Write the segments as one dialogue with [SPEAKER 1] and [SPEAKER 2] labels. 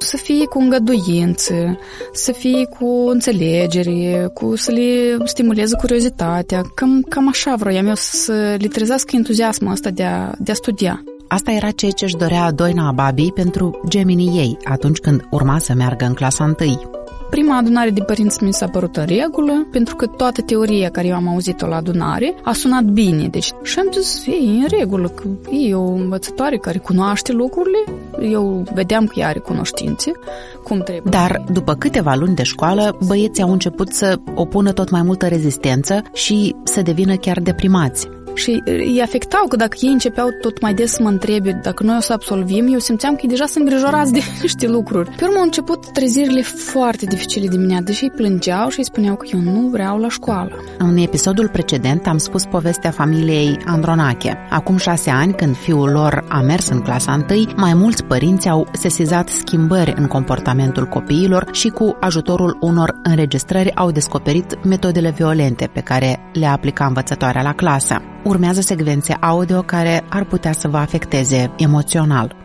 [SPEAKER 1] să fie cu îngăduință, să fie cu înțelegere, să le stimuleze curiozitatea. Cam așa vroiam eu să le trezească entuziasmul ăsta de a studia.
[SPEAKER 2] Asta era ceea ce își dorea Doina Ababi pentru gemenii ei atunci când urma să meargă în clasa 1.
[SPEAKER 1] Prima adunare de părinți mi s-a părut în regulă, pentru că toată teoria care eu am auzit-o la adunare a sunat bine. Deci, și am zis, e în regulă, că e o învățătoare care cunoaște lucrurile, eu vedeam că ea are cunoștințe, cum trebuie.
[SPEAKER 2] Dar, după câteva luni de școală, băieții au început să opună tot mai multă rezistență și să devină chiar deprimați.
[SPEAKER 1] Și îi afectau, că dacă ei începeau tot mai des să mă întrebe dacă noi o să absolvim, eu simțeam că ei deja sunt îngrijorați de niște lucruri. Pe urmă au început trezirile foarte dificile de mine, deși îi plângeau și îi spuneau că eu nu vreau la școală.
[SPEAKER 2] În episodul precedent am spus povestea familiei Andronache. Acum 6 ani, când fiul lor a mers în clasa 1, mai mulți părinți au sesizat schimbări în comportamentul copiilor și cu ajutorul unor înregistrări au descoperit metodele violente pe care le aplica învățătoarea la clasă. Urmează secvențe audio care ar putea să vă afecteze emoțional.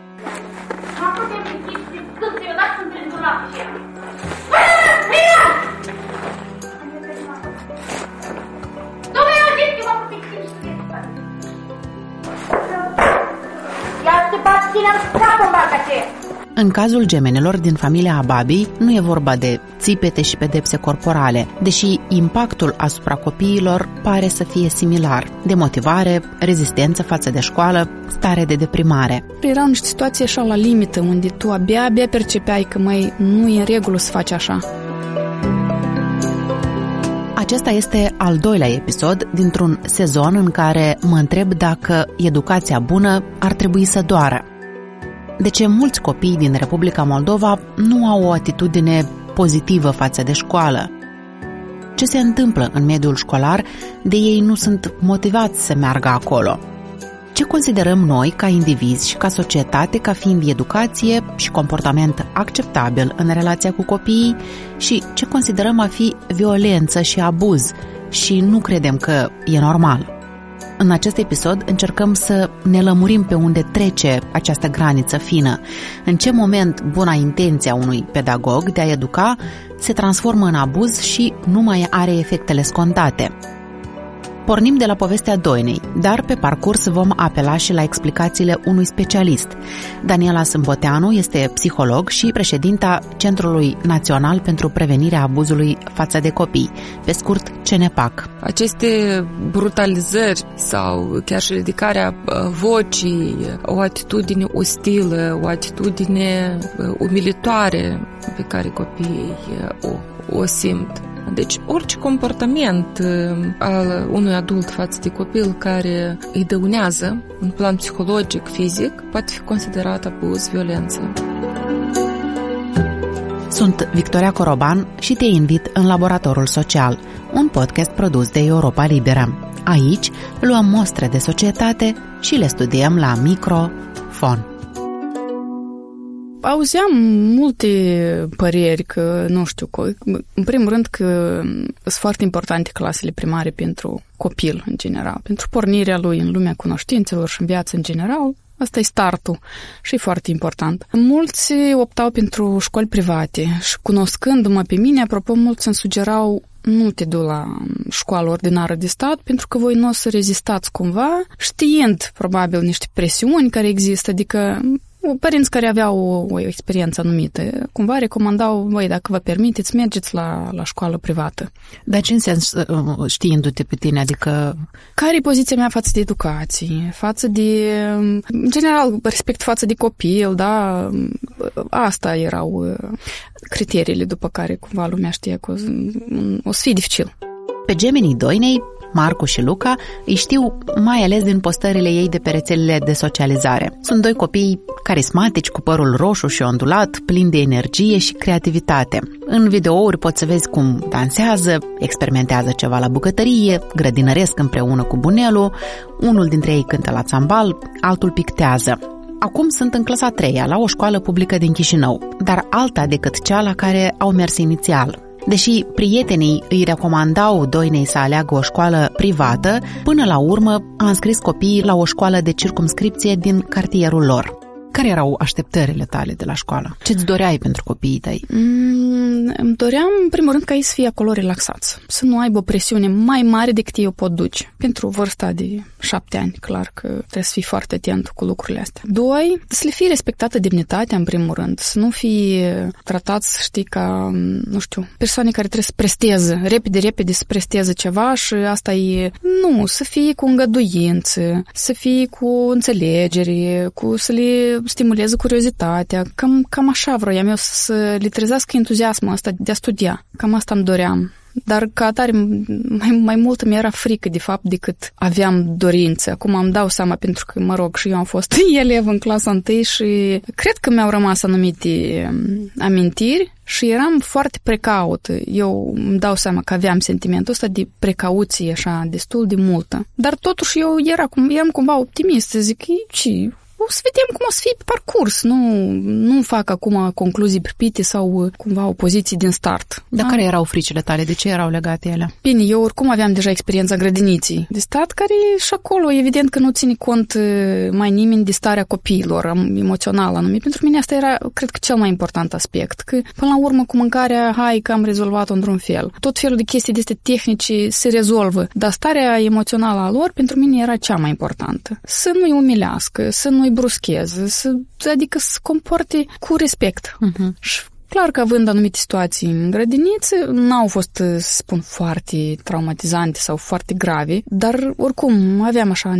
[SPEAKER 2] În cazul gemenilor din familia Ababi, nu e vorba de țipete și pedepse corporale, deși impactul asupra copiilor pare să fie similar: demotivare, rezistență față de școală, stare de deprimare.
[SPEAKER 1] Erau niște situații așa la limită, unde tu abia percepeai că nu e în regulă să faci așa.
[SPEAKER 2] Acesta este al doilea episod dintr-un sezon în care mă întreb dacă educația bună ar trebui să doară. De ce mulți copii din Republica Moldova nu au o atitudine pozitivă față de școală? Ce se întâmplă în mediul școlar de ei nu sunt motivați să meargă acolo? Ce considerăm noi ca indivizi și ca societate ca fiind educație și comportament acceptabil în relația cu copiii și ce considerăm a fi violență și abuz și nu credem că e normal? În acest episod încercăm să ne lămurim pe unde trece această graniță fină, în ce moment buna intenția unui pedagog de a educa se transformă în abuz și nu mai are efectele scontate. Pornim de la povestea Doinei, dar pe parcurs vom apela și la explicațiile unui specialist. Daniela Sâmboteanu este psiholog și președinta Centrului Național pentru Prevenirea Abuzului față de copii, pe scurt CNPAC.
[SPEAKER 3] Aceste brutalizări sau chiar și ridicarea vocii, o atitudine ostilă, o atitudine umilitoare pe care copiii o simt. Deci orice comportament al unui adult față de copil care îi dăunează în plan psihologic, fizic, poate fi considerat abuz, violență.
[SPEAKER 2] Sunt Victoria Coroban și te invit în Laboratorul Social, un podcast produs de Europa Liberă. Aici luăm mostre de societate și le studiem la microfon.
[SPEAKER 1] Auzeam multe păreri că, nu știu, în primul rând că sunt foarte importante clasele primare pentru copil în general, pentru pornirea lui în lumea cunoștințelor și în viață în general. Asta e startul și e foarte important. Mulți optau pentru școli private și cunoscându-mă pe mine, apropo, mulți îmi sugerau: nu te du la școală ordinară de stat pentru că voi nu o să rezistați cumva, știind probabil niște presiuni care există, adică părinți care aveau o experiență anumită, cumva recomandau: voi, dacă vă permiteți, mergeți la școală privată.
[SPEAKER 2] Dar ce în sens, știindu-te pe tine, adică...
[SPEAKER 1] Care e poziția mea față de educație, față de, în general, respect față de copil, da? Asta erau criteriile după care cumva lumea știa că o să fie dificil.
[SPEAKER 2] Pe gemenii Doinei, Marcu și Luca, îi știu mai ales din postările ei de pe rețelele de socializare. Sunt doi copii carismatici, cu părul roșu și ondulat, plini de energie și creativitate. În videouri poți să vezi cum dansează, experimentează ceva la bucătărie, grădinăresc împreună cu bunelul, unul dintre ei cântă la țambal, altul pictează. Acum sunt în clasa 3-a, la o școală publică din Chișinău, dar alta decât cea la care au mers inițial. Deși prietenii îi recomandau Doinei să aleagă o școală privată, până la urmă a înscris copiii la o școală de circumscripție din cartierul lor. Care erau așteptările tale de la școală? Ce-ți doreai pentru copiii tăi?
[SPEAKER 1] Îmi doream, în primul rând, ca ei să fie acolo relaxați, să nu aibă o presiune mai mare decât ei o pot duce. Pentru vârsta de 7 ani, clar că trebuie să fii foarte atent cu lucrurile astea. 2, să le fie respectată demnitatea, în primul rând, să nu fie tratați, știi, ca, nu știu, persoane care trebuie să presteze, repede să presteze ceva și asta e... Nu, să fie cu îngăduință, să fie cu înțelegere, să le stimuleze curiozitatea. Cam așa vroiam eu, să le trezească entuziasmul ăsta de a studia. Cam asta îmi doream. Dar ca atare, mai mult mi era frică, de fapt, decât aveam dorință. Acum îmi dau seama, pentru că, mă rog, și eu am fost elev în clasa 1 și cred că mi-au rămas anumite amintiri și eram foarte precaută. Eu îmi dau seama că aveam sentimentul ăsta de precauție, așa, destul de multă. Dar totuși eu eram cumva optimistă, zic, o să vedem cum o să fie pe parcurs. Nu fac acum concluzii pripite sau cumva opoziții din start.
[SPEAKER 2] Dar care erau fricile tale? De ce erau legate ele?
[SPEAKER 1] Bine, eu oricum aveam deja experiența grădiniții de stat, care și acolo evident că nu ține cont mai nimeni de starea copiilor, emoțională anume. Pentru mine asta era, cred că, cel mai important aspect. Că până la urmă cu mâncarea, hai că am rezolvat-o într-un fel. Tot felul de chestii de astea tehnice se rezolvă. Dar starea emoțională a lor pentru mine era cea mai importantă. Să nu-i umilească, să nu-i bruscheze, adică să se comporte cu respect. Și clar că având anumite situații în grădiniță, n-au fost, să spun, foarte traumatizante sau foarte grave, dar oricum aveam așa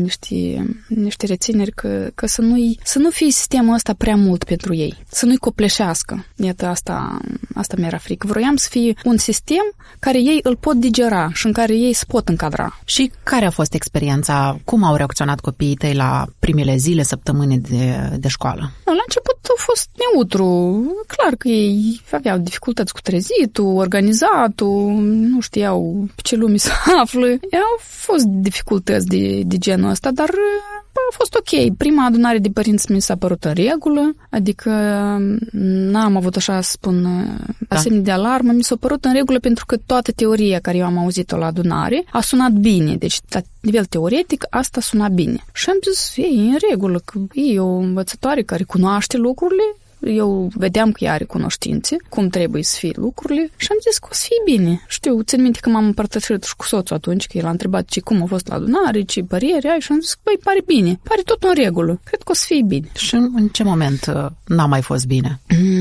[SPEAKER 1] niște rețineri că să nu fie sistemul ăsta prea mult pentru ei, să nu-i copleșească. Iată, asta mi-era frică. Vroiam să fie un sistem care ei îl pot digera și în care ei se pot încadra.
[SPEAKER 2] Și care a fost experiența? Cum au reacționat copiii tăi la primele zile, săptămâni de școală?
[SPEAKER 1] La început a fost neutru. Clar că ei aveau dificultăți cu trezitul, organizatul, nu știau pe ce lume se află. Au fost dificultăți de genul ăsta, dar a fost ok. Prima adunare de părinți mi s-a părut în regulă, adică n-am avut, așa să spun, semne de alarmă, mi s-a părut în regulă pentru că toată teoria care eu am auzit-o la adunare a sunat bine, deci la nivel teoretic asta suna bine. Și am zis, e în regulă, că e o învățătoare care cunoaște lucrurile, eu vedeam că ea are cunoștințe, cum trebuie să fie lucrurile și am zis că o să fie bine. Țin minte că m-am împărtășit și cu soțul atunci, că el a întrebat cum a fost la adunare, ce părere ai și am zis că, pare bine, pare tot în regulă, cred că o să fie bine.
[SPEAKER 2] Și în ce moment n-a mai fost bine?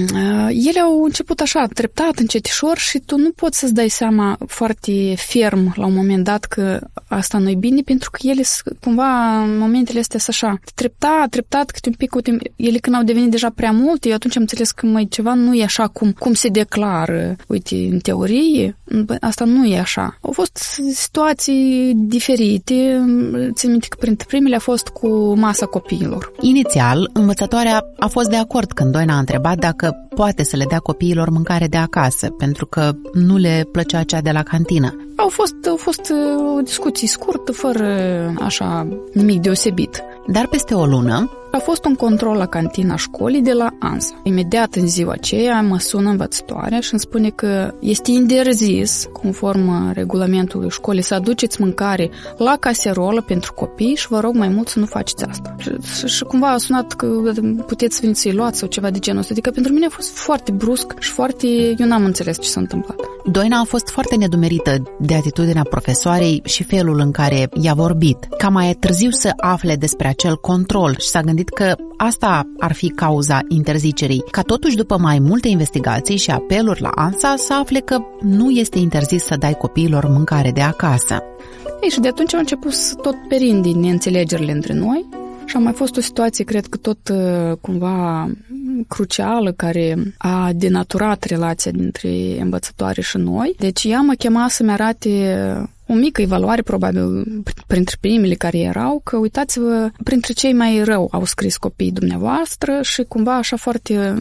[SPEAKER 1] Ele au început așa, treptat, încetișor și tu nu poți să-ți dai seama foarte ferm la un moment dat că asta nu e bine, pentru că ele cumva în momentele astea așa, treptat, câte un pic, ele când au devenit deja prea multe, eu atunci am înțeles că ceva nu e așa cum se declară. Uite, în teorie, asta nu e așa. Au fost situații diferite. Țin minte că printre primele a fost cu masa copiilor.
[SPEAKER 2] Inițial, învățătoarea a fost de acord când Doina a întrebat dacă poate să le dea copiilor mâncare de acasă, pentru că nu le plăcea cea de la cantină.
[SPEAKER 1] Au fost o discuție scurtă, fără așa nimic deosebit.
[SPEAKER 2] Dar peste o lună
[SPEAKER 1] a fost un control la cantina școlii de la ANSA. Imediat în ziua aceea mă sună învățătoarea și îmi spune că este interzis, conform regulamentului școlii, să aduceți mâncare la caserolă pentru copii și vă rog mai mult să nu faceți asta. Și cumva a sunat că puteți să veniți să-i luați sau ceva de genul ăsta. Adică pentru mine a fost foarte brusc și eu n-am înțeles ce s-a întâmplat.
[SPEAKER 2] Doina a fost foarte nedumerită de atitudinea profesoarei și felul în care i-a vorbit. Ca mai târziu să afle despre acel control și s-a gândit că asta ar fi cauza interzicerii. Ca totuși, după mai multe investigații și apeluri la ANSA, să afle că nu este interzis să dai copiilor mâncare de acasă.
[SPEAKER 1] Ei, și de atunci au început tot perinde neînțelegerile între noi și a mai fost o situație, cred că tot cumva crucială, care a denaturat relația dintre învățătoare și noi. Deci ea mă chema să-mi arate o mică evaluare, probabil, printre primele care erau, că uitați-vă, printre cei mai rău au scris copiii dumneavoastră și cumva așa foarte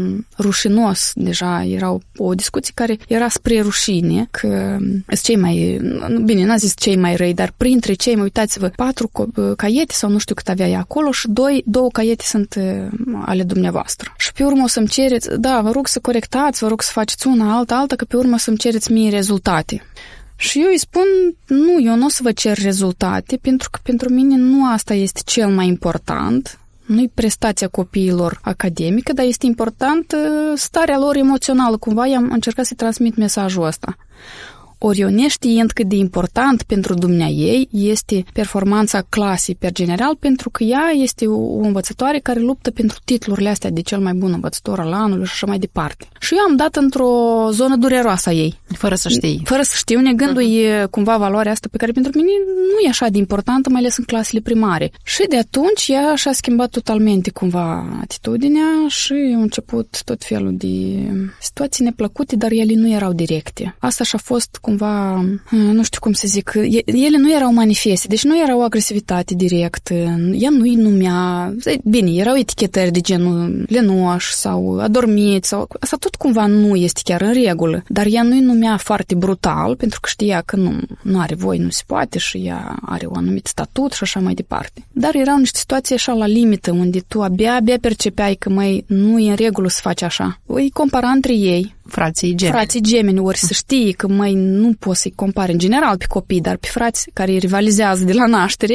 [SPEAKER 1] rușinos deja era o discuție care era spre rușine, că cei mai, bine, n-a zis cei mai răi, dar printre cei mai, uitați-vă, 4 caiete sau nu știu cât avea ea acolo și 2 caiete sunt ale dumneavoastră. Și pe urmă o să-mi cereți, da, vă rog să corectați, vă rog să faceți una, alta, că pe urmă să-mi cereți mie rezultate. Și eu îi spun, nu, eu nu o să vă cer rezultate, pentru că pentru mine nu asta este cel mai important, nu-i prestația copiilor academică, dar este important starea lor emoțională. Cumva am încercat să-i transmit mesajul ăsta. Ori eu neștiind cât de important pentru dumneaei este performanța clasei per general, pentru că ea este o învățătoare care luptă pentru titlurile astea de cel mai bun învățător al anului și așa mai departe. Și eu am dat într-o zonă dureroasă a ei.
[SPEAKER 2] Fără să știi.
[SPEAKER 1] Fără să știu, negându-i cumva valoarea asta pe care pentru mine nu e așa de importantă, mai ales în clasele primare. Și de atunci ea și-a schimbat totalmente cumva atitudinea și a început tot felul de situații neplăcute, dar ele nu erau directe. Asta și-a fost cumva, nu știu cum să zic, ele nu erau manifeste, deci nu era o agresivitate directă, ea nu-i numea, bine, erau etichetări de genul lenuș sau adormit, sau asta tot cumva nu este chiar în regulă, dar ea nu-i numea foarte brutal, pentru că știa că nu are voie, nu se poate și ea are un anumit statut și așa mai departe. Dar erau niște situații așa la limită, unde tu abia percepeai că nu e în regulă să faci așa. Îi compara între ei.
[SPEAKER 2] Frații gemeni,
[SPEAKER 1] ori să știi că nu poți să-i compari în general pe copii, dar pe frați care rivalizează de la naștere,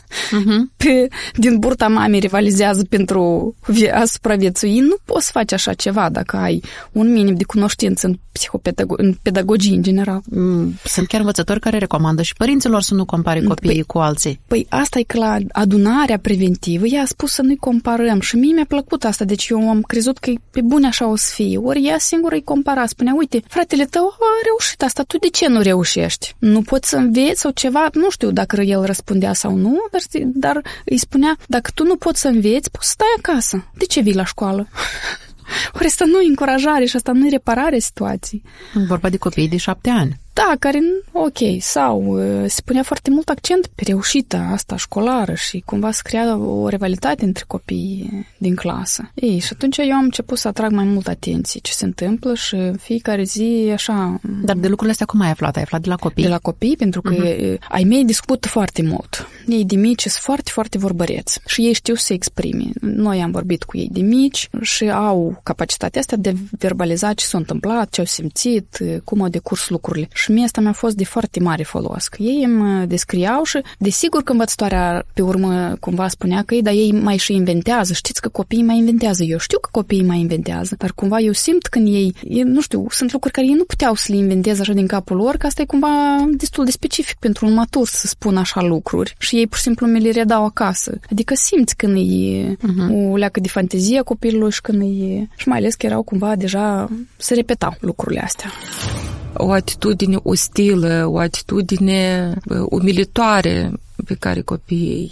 [SPEAKER 1] din burta mamei rivalizează pentru a supraviețui, nu poți să faci așa ceva dacă ai un minim de cunoștință în pedagogie în general.
[SPEAKER 2] Sunt chiar învățători care recomandă și părinților să nu compare copiii cu alții.
[SPEAKER 1] Păi asta e că la adunarea preventivă ea a spus să nu-i comparăm și mie mi-a plăcut asta, deci eu am crezut că pe bune așa o să fie. Ori ea singură îi compara, spunea, uite, fratele tău a reușit asta, tu de ce nu reușești? Nu poți să înveți sau ceva? Nu știu dacă el răspundea sau nu, dar îi spunea, dacă tu nu poți să înveți, poți să stai acasă. De ce vii la școală? Ori asta nu e încurajare și asta nu e reparare situației.
[SPEAKER 2] Vorba de copii de 7 ani.
[SPEAKER 1] Da, care, ok, sau se punea foarte mult accent pe reușita asta școlară și cumva se crea o rivalitate între copiii din clasă. Ei, și atunci eu am început să atrag mai mult atenție ce se întâmplă și în fiecare zi așa...
[SPEAKER 2] Dar de lucrurile astea cum ai aflat? Ai aflat de la copii?
[SPEAKER 1] De la copii, pentru că ai mei discută foarte mult. Ei de mici sunt foarte, foarte vorbăreți și ei știu să se exprime. Noi am vorbit cu ei de mici și au capacitatea asta de verbaliza ce s-a întâmplat, ce au simțit, cum au decurs lucrurile. Și mie asta mi-a fost de foarte mare folos. Că ei îmi descriau și desigur că învățătoarea pe urmă cumva spunea că dar ei mai și inventează. Știți că copiii mai inventează. Eu știu că copiii mai inventează, dar cumva eu simt când ei nu știu, sunt lucruri care ei nu puteau să le inventeze așa din capul lor, că asta e cumva destul de specific pentru un matur să spună așa lucruri. Și ei pur și simplu mi le redau acasă. Adică simți când e o leacă de fantezie a copilului și când e... Și mai ales că erau cumva deja se repetau lucrurile astea.
[SPEAKER 3] O atitudine ostilă, o atitudine umilitoare pe care copiii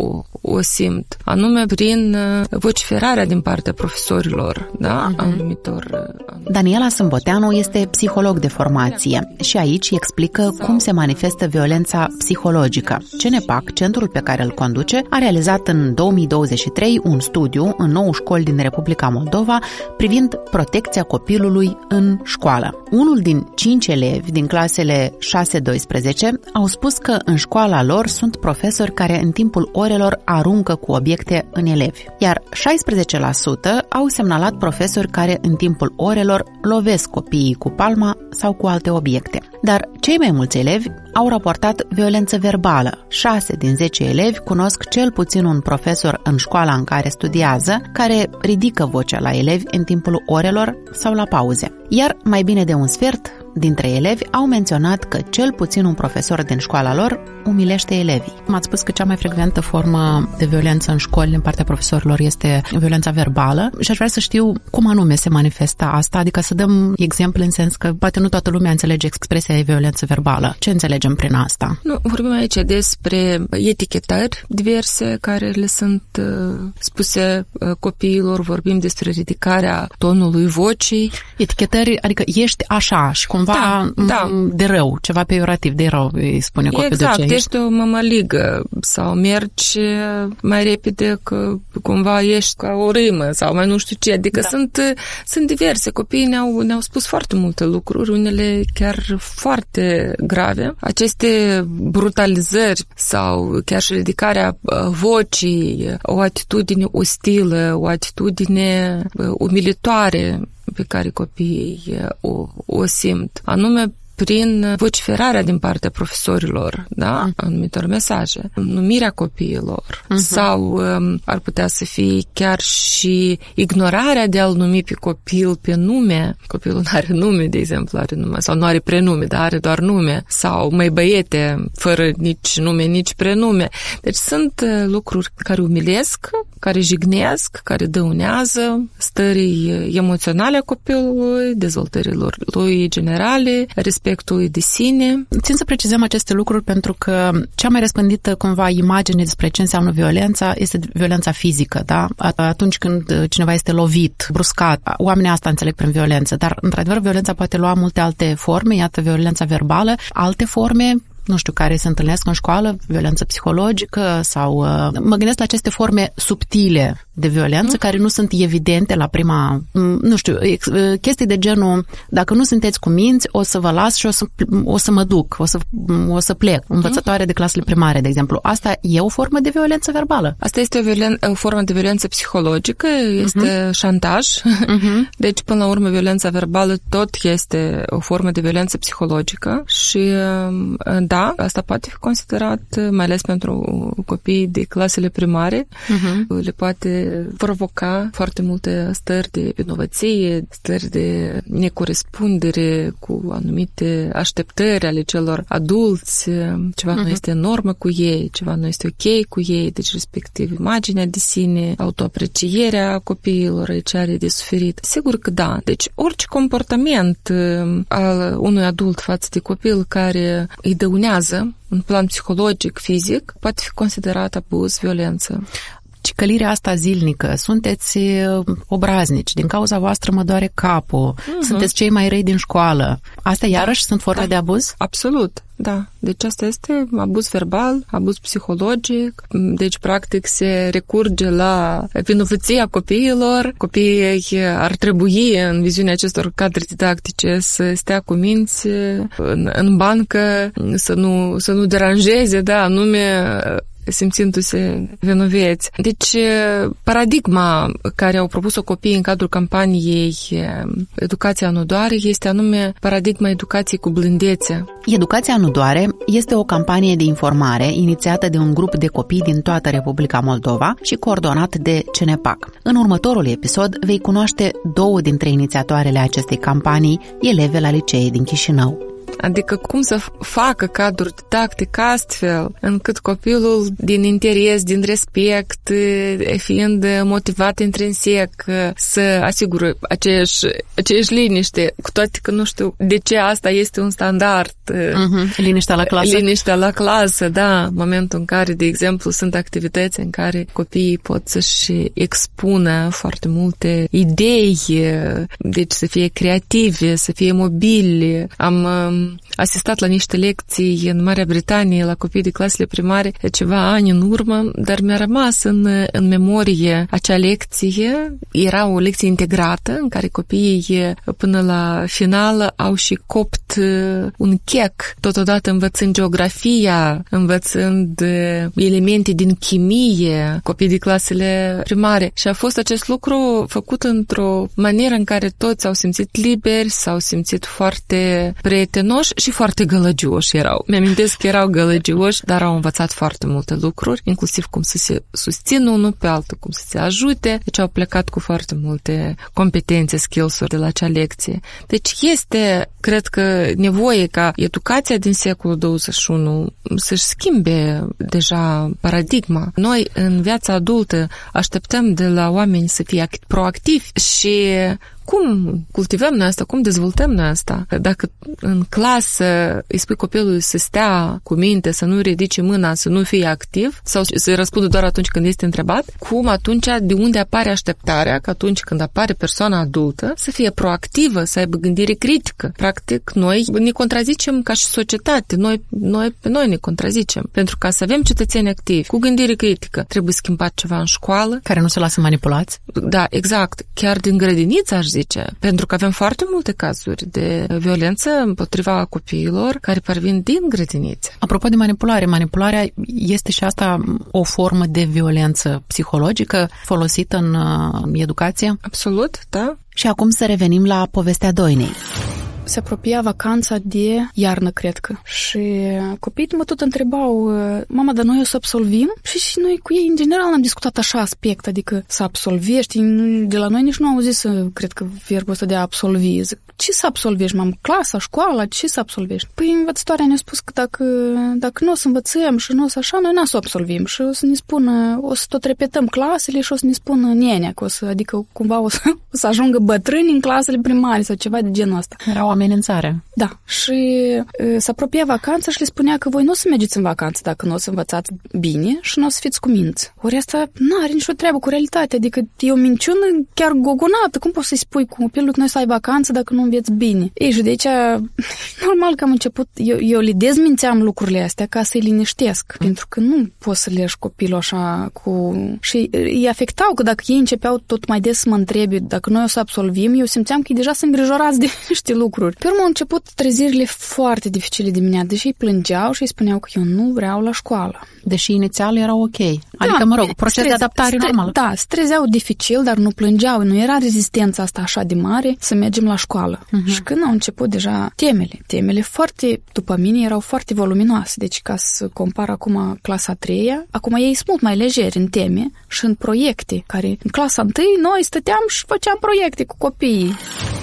[SPEAKER 3] o simt, anume prin vociferarea din partea profesorilor, da? Anumitor.
[SPEAKER 2] Daniela Sâmboteanu este psiholog de formație și aici explică cum se manifestă violența psihologică. CNEPAC, centrul pe care îl conduce, a realizat în 2023 un studiu în 9 școli din Republica Moldova privind protecția copilului în școală. Unul din 5 elevi din clasele 6-12 au spus că în școala lor sunt profesori care în timpul orelor aruncă cu obiecte în elevi, iar 16% au semnalat profesori care în timpul orelor lovesc copiii cu palma sau cu alte obiecte. Dar cei mai mulți elevi au raportat violență verbală. 6 din 10 elevi cunosc cel puțin un profesor în școala în care studiază care ridică vocea la elevi în timpul orelor sau la pauze. Iar mai bine de un sfert dintre elevi au menționat că cel puțin un profesor din școala lor umilește elevii. M-ați spus că cea mai frecventă formă de violență în școli din partea profesorilor este violența verbală și aș vrea să știu cum anume se manifestă asta, adică să dăm exemple în sens că poate nu toată lumea înțelege expresia de violență verbală. Ce înțelegem prin asta?
[SPEAKER 3] Nu, vorbim aici despre etichetări diverse care le sunt spuse copiilor, vorbim despre ridicarea tonului vocii.
[SPEAKER 2] Etichetări, adică ești așa și cumva de rău, ceva peiorativ, de rău îi spune copilul.
[SPEAKER 3] Exact, ești o mămăligă sau mergi mai repede că cumva ești ca o râmă sau mai nu știu ce, adică sunt diverse. Copiii ne-au spus foarte multe lucruri, unele chiar foarte grave. Aceste brutalizări sau chiar și ridicarea vocii, o atitudine ostilă, o atitudine umilitoare pe care copiii o simt, anume prin vociferarea din partea profesorilor, da? Anumitor mesaje, numirea copiilor, sau ar putea să fie chiar și ignorarea de a-l numi pe copil pe nume. Copilul nu are nume, de exemplu, are nume, sau nu are prenume, dar are doar nume, sau măi băiete, fără nici nume, nici prenume. Deci sunt lucruri care umilesc, care jignesc, care dăunează stării emoționale a copilului, dezvoltării lui generale, respectului de sine.
[SPEAKER 2] Țin să precizăm aceste lucruri pentru că cea mai răspândită cumva imagine despre ce înseamnă violența este violența fizică, da? Atunci când cineva este lovit, bruscat, oamenii asta înțeleg prin violență, dar într-adevăr violența poate lua multe alte forme, iată violența verbală, alte forme, nu știu, care se întâlnesc în școală, violență psihologică sau... Mă gândesc la aceste forme subtile de violență care nu sunt evidente la prima... Nu știu, chestii de genul, dacă nu sunteți cuminți, o să vă las și o să mă duc, o să plec. Învățătoare de clasele primare, de exemplu. Asta e o formă de violență verbală.
[SPEAKER 3] Asta este o formă de violență psihologică, este șantaj. Deci, până la urmă, violența verbală tot este o formă de violență psihologică și da, asta poate fi considerat, mai ales pentru copiii de clasele primare, le poate provoca foarte multe stări de vinovăție, stări de necorespundere cu anumite așteptări ale celor adulți, ceva nu este în normă cu ei, ceva nu este ok cu ei, deci respectiv imaginea de sine, autoaprecierea copiilor, ce are de suferit. Sigur că da, deci orice comportament al unui adult față de copil care îi dăunează în plan psihologic, fizic, poate fi considerat abuz, violență.
[SPEAKER 2] Cicălirea asta zilnică, sunteți obraznici, din cauza voastră mă doare capul, sunteți cei mai răi din școală. Astea iarăși sunt forme de abuz?
[SPEAKER 3] Absolut, da. Deci asta este abuz verbal, abuz psihologic, deci practic se recurge la vinovăția copiilor. Copiii ar trebui, în viziunea acestor cadre didactice, să stea cuminți în bancă, să nu deranjeze, da, anume simțindu-se vinoveți. Deci, paradigma care au propus-o copiii în cadrul campaniei Educația nu doare este anume paradigma educației cu blândețe.
[SPEAKER 2] Educația nu doare este o campanie de informare inițiată de un grup de copii din toată Republica Moldova și coordonat de CNEPAC. În următorul episod vei cunoaște două dintre inițiatoarele acestei campanii, eleve la licee din Chișinău.
[SPEAKER 3] Adică cum să facă cadrul didactic astfel încât copilul din interes, din respect, fiind motivat intrinsec să asigură aceeași liniște, cu toate că nu știu de ce asta este un standard.
[SPEAKER 2] Liniștea la clasă.
[SPEAKER 3] Liniștea la clasă, da. Momentul în care, de exemplu, sunt activități în care copiii pot să-și expună foarte multe idei, deci să fie creativi, să fie mobili. Am asistat la niște lecții în Marea Britanie la copii de clasele primare ceva ani în urmă, dar mi-a rămas în memorie acea lecție. Era o lecție integrată în care copiii până la final au și copt un chec, totodată învățând geografia, învățând elemente din chimie, copii de clasele primare. Și a fost acest lucru făcut într-o manieră în care toți s-au simțit liberi, s-au simțit foarte prietenoși și foarte gălăgioși erau. Mi-amintesc că erau gălăgioși, dar au învățat foarte multe lucruri, inclusiv cum să se susțină unul pe altul, cum să se ajute. Deci au plecat cu foarte multe competențe, skills-uri de la acea lecție. Deci este, cred că, nevoie ca educația din secolul 21 să-și schimbe deja paradigma. Noi, în viața adultă, așteptăm de la oameni să fie proactivi și cum cultivăm noi asta, cum dezvoltăm noi asta? Dacă în clasă îi spui copilului să stea cu minte, să nu ridice mâna, să nu fie activ sau să-i răspundă doar atunci când este întrebat, cum atunci, de unde apare așteptarea că atunci când apare persoana adultă să fie proactivă, să aibă gândire critică? Practic, noi ne contrazicem ca și societate, noi ne contrazicem. Pentru ca să avem cetățeni activi, cu gândire critică, trebuie schimbat ceva în școală.
[SPEAKER 2] Care nu se lasă manipulați?
[SPEAKER 3] Da, exact. Chiar din grădiniță, aș zice. Pentru că avem foarte multe cazuri de violență împotriva copiilor care parvin din grădinițe.
[SPEAKER 2] Apropo de manipulare, manipularea este și asta o formă de violență psihologică folosită în educație?
[SPEAKER 3] Absolut, da.
[SPEAKER 2] Și acum să revenim la povestea Doinei.
[SPEAKER 1] se apropia vacanța de iarnă, cred că. Și copiii mă tot întrebau, mama, dar noi o să absolvim? Și noi cu ei, în general, am discutat așa aspect, adică să absolvești. De la noi nici nu au zis, cred că verbul ăsta de a absolvi. Zic, ce să absolvești, mam? Clasa, școala, ce să absolvești? Păi învățătoarea ne-a spus că dacă nu o să învățăm și nu o să așa, noi n-o să absolvim și o să ne spună, o să tot repetăm clasele și o să ne spună nenea, adică cumva o să ajungă bătrâni în clasele primare sau ceva de genul ăsta.
[SPEAKER 2] Era o amenințare.
[SPEAKER 1] Da. Și se apropia vacanța și le spunea că voi nu o să mergeți în vacanță dacă nu o să învățați bine și nu o să fiți cu minți. Ori asta nu are nicio treabă cu realitatea, adică e o minciună chiar gogonată. Cum poți să-i spui cu copilul că noi să ai vacanță dacă nu înveți bine? Ei, și de aici, normal că am început, eu le dezmințeam lucrurile astea ca să-i liniștesc, pentru că nu poți să leși copilul așa cu... Și îi afectau, că dacă ei începeau tot mai des să mă întrebi dacă noi o să absolvim, eu simțeam că ei deja sunt îngrijorați de niște lucruri. Pe urmă au început trezirile foarte dificile dimineața, deși ei plângeau și îi spuneau că eu nu vreau la școală.
[SPEAKER 2] Deși inițial era ok. Adică, mă rog, proces de adaptare normal.
[SPEAKER 1] Da, se trezeau dificil, dar nu plângeau. Nu era rezistența asta așa de mare să mergem la școală. Și când au început deja temele foarte, după mine, erau foarte voluminoase. Deci, ca să compar acum clasa 3-a, acum ei sunt mult mai legeri în teme și în proiecte, care în clasa 1 noi stăteam și făceam proiecte cu copiii.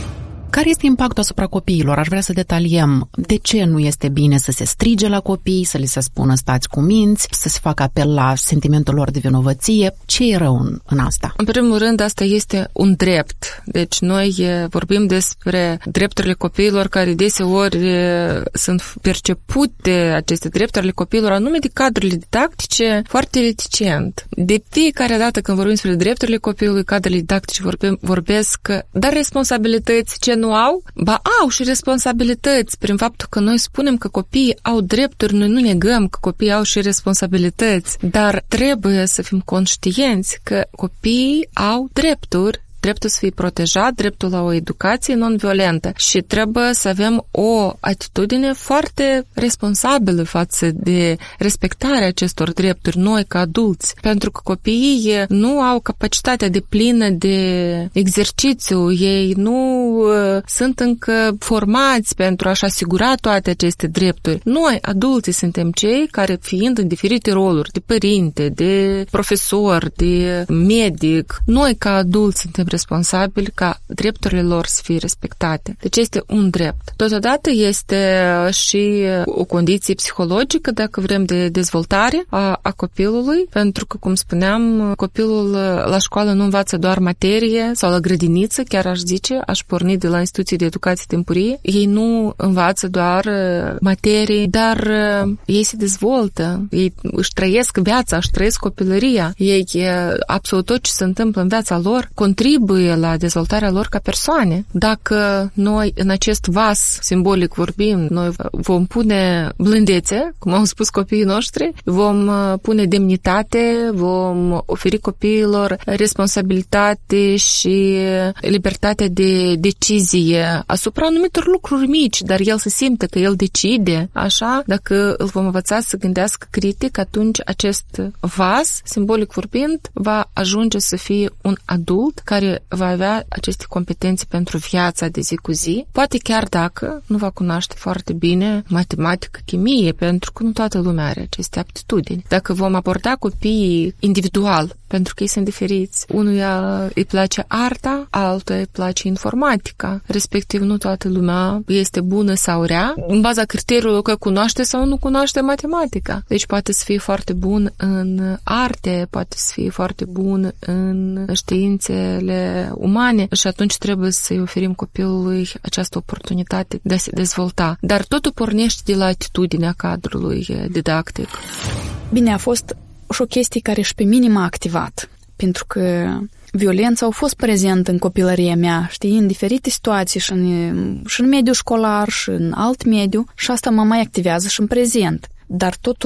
[SPEAKER 2] Care este impactul asupra copiilor? Aș vrea să detaliem de ce nu este bine să se strige la copii, să li se spună stați cu minți, să se facă apel la sentimentul lor de vinovăție. Ce e rău în asta?
[SPEAKER 3] În primul rând, asta este un drept. Deci noi vorbim despre drepturile copiilor care deseori sunt percepute, aceste drepturi ale copiilor, anume de cadrele didactice, foarte reticent. De fiecare dată când vorbim despre drepturile copilului, cadrele didactice vorbesc, dar responsabilități ce nu au? Ba au și responsabilități prin faptul că noi spunem că copiii au drepturi, noi nu negăm că copiii au și responsabilități, dar trebuie să fim conștienți că copiii au drepturi, dreptul să fie protejat, dreptul la o educație non-violentă și trebuie să avem o atitudine foarte responsabilă față de respectarea acestor drepturi noi ca adulți, pentru că copiii nu au capacitatea deplină de exercițiu, ei nu sunt încă formați pentru a-și asigura toate aceste drepturi. Noi, adulții, suntem cei care, fiind în diferite roluri, de părinte, de profesor, de medic, noi ca adulți suntem responsabili ca drepturile lor să fie respectate. Deci este un drept. Totodată este și o condiție psihologică, dacă vrem, de dezvoltare a copilului, pentru că, cum spuneam, copilul la școală nu învață doar materie sau la grădiniță, chiar aș zice, aș porni de la instituții de educație timpurie. Ei nu învață doar materii, dar ei se dezvoltă, ei își trăiesc viața, își trăiesc copilăria, ei absolut tot ce se întâmplă în viața lor contribuie la dezvoltarea lor ca persoane. Dacă noi în acest vas simbolic vorbim, noi vom pune blândețe, cum au spus copiii noștri, vom pune demnitate, vom oferi copiilor responsabilitate și libertatea de decizie asupra anumitor lucruri mici, dar el să simte că el decide, așa, dacă îl vom învăța să gândească critic, atunci acest vas, simbolic vorbind, va ajunge să fie un adult care va avea aceste competențe pentru viața de zi cu zi, poate chiar dacă nu va cunoaște foarte bine matematică, chimie, pentru că nu toată lumea are aceste aptitudini. Dacă vom aborda copiii individual, pentru că ei sunt diferiți, unuia îi place arta, altuia îi place informatica, respectiv nu toată lumea este bună sau rea, în baza criteriului că cunoaște sau nu cunoaște matematica. Deci poate să fie foarte bun în arte, poate să fie foarte bun în științele umane și atunci trebuie să-i oferim copilului această oportunitate de a se dezvolta. Dar totul pornește de la atitudinea cadrului didactic.
[SPEAKER 1] Bine, a fost și o chestie care și pe mine m-a activat, pentru că violența a fost prezentă în copilăria mea, știi, în diferite situații și în mediul școlar și în alt mediu și asta mă mai activează și în prezent. Dar totuși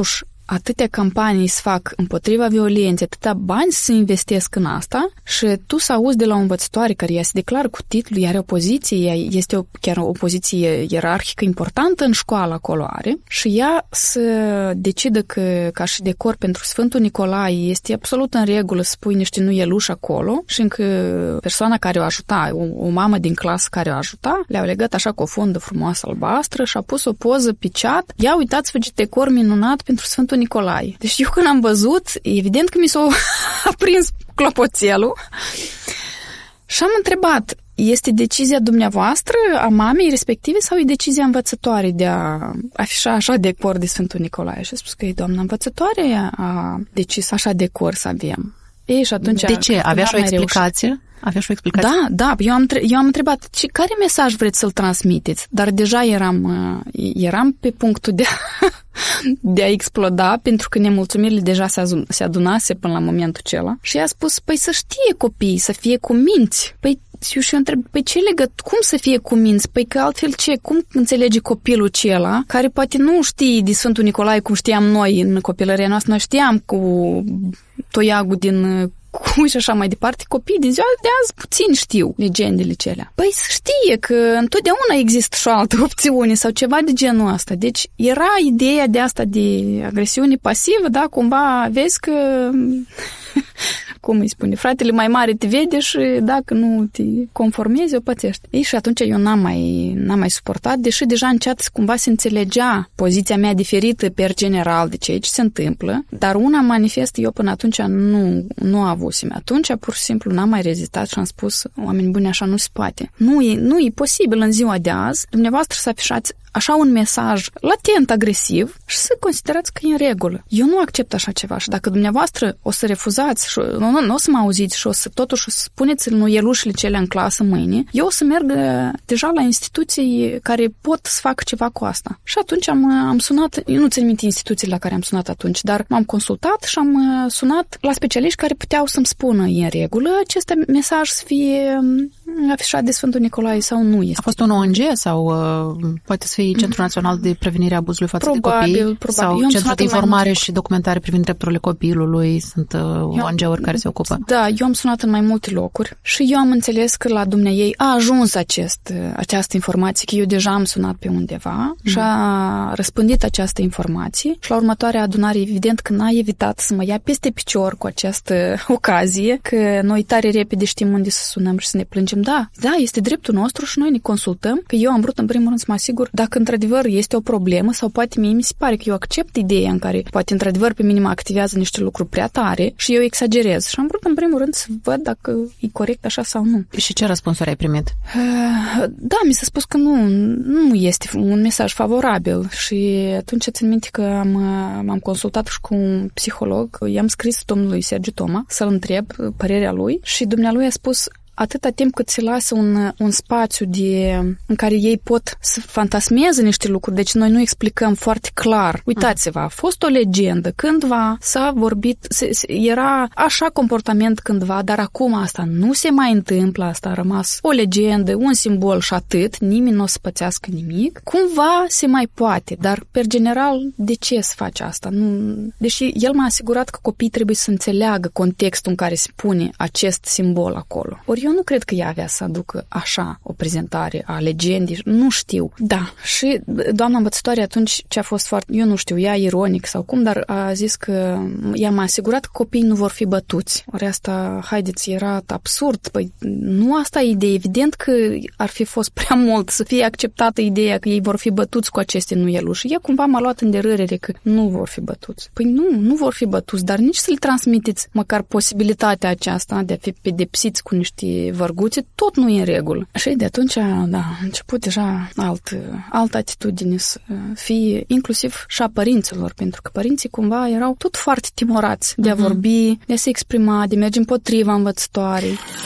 [SPEAKER 1] atâtea campanii se fac împotriva violenței, atâtea bani se investesc în asta și tu să auzi de la o învățătoare care ea se declară cu titlul, are o poziție, este chiar o poziție ierarhică importantă în școală acolo are și ea să decidă că ca și decor pentru Sfântul Nicolae este absolut în regulă să pui niște nuieluși acolo și încă persoana care o ajuta, o mamă din clasă care o ajuta, le-au legat așa cu o fondă frumoasă albastră și a pus o poză pe chat. Ia uitați-vă ce decor minunat pentru Sfântul Nicolae. Deci eu când am văzut, evident că mi s-a aprins clopoțelul și am întrebat, este decizia dumneavoastră a mamei respective sau e decizia învățătoarei de a afișa așa decor de Sfântul Nicolae? Și a spus că e doamna învățătoare a decis așa decor să avem. Ei, și atunci,
[SPEAKER 2] de ce? Avea și o explicație? Avea și o explicație?
[SPEAKER 1] Da, eu am întrebat care mesaj vreți să-l transmiteți, dar deja eram pe punctul de a exploda, pentru că nemulțumirile deja se adunase până la momentul acela. Și ea a spus, păi să știe copiii, să fie cu minți. Păi și eu întreb, păi ce cum să fie cu minți? Păi că altfel ce? Cum înțelege copilul acela, care poate nu știe de Sfântul Nicolae cum știam noi în copilăria noastră, noi știam cu toiagul din cui și așa mai departe, copiii din ziua de azi puțin știu legendele celea. Păi să știe că întotdeauna există și o altă opțiune sau ceva de genul ăsta. Deci era ideea de asta de agresiune pasivă, da, cumva vezi că cum îi spune, fratele mai mare te vede și dacă nu te conformezi, o pățești. Ei, și atunci eu n-am mai suportat, deși deja în chat cumva se înțelegea poziția mea diferită per general de ce se întâmplă, dar una manifestă eu până atunci nu avusem. Atunci pur și simplu n-am mai rezistat și am spus, oameni buni, așa nu se poate. Nu e posibil în ziua de azi dumneavoastră să afișați așa un mesaj latent agresiv și să considerați că e în regulă. Eu nu accept așa ceva și dacă dumneavoastră o să refuzați și nu o să mă auziți și totuși o să spuneți nuielușile cele în clasă mâine, eu o să merg deja la instituții care pot să facă ceva cu asta. Și atunci am sunat, eu nu țin minte instituțiile la care am sunat atunci, dar m-am consultat și am sunat la specialiști care puteau să-mi spună e în regulă acest mesaj să fie afișat de Sfântul Nicolae sau nu este.
[SPEAKER 2] A fost un ONG sau poate să fie Centrul Național de Prevenire a Abuzului față de Copii? Sau Centrul de Informare și Documentare privind drepturile copilului? Sunt ONG-uri care se ocupă.
[SPEAKER 1] Da, eu am sunat în mai multe locuri și eu am înțeles că la dumneaei a ajuns această informație, că eu deja am sunat pe undeva și a răspândit această informație și la următoarea adunare evident că n-a evitat să mă ia peste picior cu această ocazie, că noi tare repede știm unde să sunăm și să ne plângem. Da, este dreptul nostru și noi ne consultăm, că eu am vrut în primul rând să mă asigur dacă într-adevăr este o problemă sau poate mie mi se pare că eu accept ideea în care poate într-adevăr pe mine mă activează niște lucruri prea tare și eu exagerez și am vrut în primul rând să văd dacă e corect așa sau nu.
[SPEAKER 2] Și ce răspunsuri ai primit?
[SPEAKER 1] Da, mi s-a spus că nu este un mesaj favorabil și atunci țin minte că m-am consultat și cu un psiholog, i-am scris domnului Sergiu Toma să-l întreb părerea lui și dumnealui a spus atâta timp cât se lasă un spațiu în care ei pot să fantasmeze niște lucruri, deci noi nu explicăm foarte clar. Uitați-vă, a fost o legendă, cândva s-a vorbit, era așa comportament cândva, dar acum asta nu se mai întâmplă, asta a rămas o legendă, un simbol și atât, nimeni nu o să pățească nimic. Cumva se mai poate, dar per general, de ce să faci asta? Deși el m-a asigurat că copiii trebuie să înțeleagă contextul în care se pune acest simbol acolo. Ori eu nu cred că ea avea să aducă așa o prezentare a legendei, nu știu. Da, și doamna învățătoare atunci ce a fost foarte, eu nu știu, ea ironic sau cum, dar a zis că ea m-a asigurat că copiii nu vor fi bătuți. Ori asta, haideți, era absurd. Păi nu asta e ideea. Evident că ar fi fost prea mult să fie acceptată ideea că ei vor fi bătuți cu aceste nuieluși. Ea cumva m-a luat în derârere că nu vor fi bătuți. Păi nu vor fi bătuți, dar nici să le transmiteți măcar posibilitatea aceasta de a fi pedepsiți cu niște vărguțe, tot nu e în regulă. Și de atunci, da, a început deja altă atitudine să fie, inclusiv și a părinților, pentru că părinții cumva erau tot foarte timorați de a vorbi, de a se exprima, de a merge împotriva învățătoarei.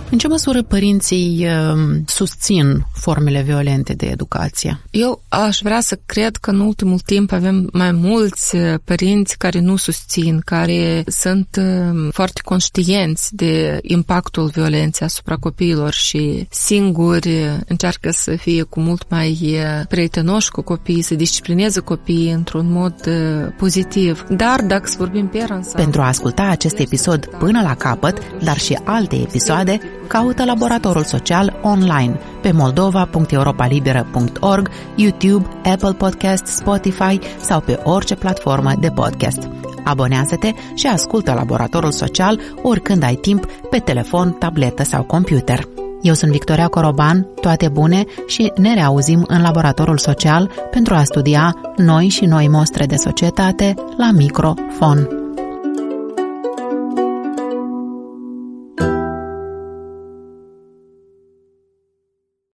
[SPEAKER 2] În ce măsură părinții susțin formele violente de educație?
[SPEAKER 3] Eu aș vrea să cred că în ultimul timp avem mai mulți părinți care nu susțin, care sunt foarte conștienți de impactul violenței asupra copiilor și singuri încearcă să fie cu mult mai prietenoși cu copiii, să disciplineze copiii într-un mod pozitiv. Dar dacă să vorbim pe ansamblu...
[SPEAKER 2] Pentru a asculta acest episod până la capăt, dar și alte episoade, caută Laboratorul Social online pe moldova.europalibera.org, YouTube, Apple Podcast, Spotify sau pe orice platformă de podcast. Abonează-te și ascultă Laboratorul Social oricând ai timp pe telefon, tabletă sau computer. Eu sunt Victoria Coroban, toate bune și ne reauzim în Laboratorul Social pentru a studia noi și noi mostre de societate la microfon.